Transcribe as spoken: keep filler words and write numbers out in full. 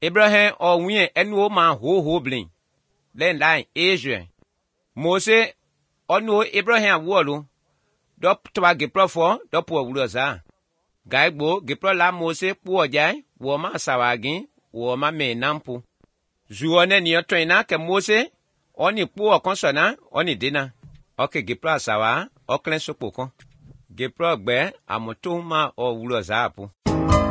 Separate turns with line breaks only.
Abraham o wien enu ma ho ho blin. Len line Israel. Mose onu Abraham wolu. Dop twa gepro fo dop wo wulo za. Gaigbo gepro la Mose pu ojai wo ma sawagin wo ma me nampu. Juone ni otwena ke Mose oni pu okonsona oni dina. Oke gepro sawa oklen sopoko. Gepro gbe amutu ma o wulo za apu.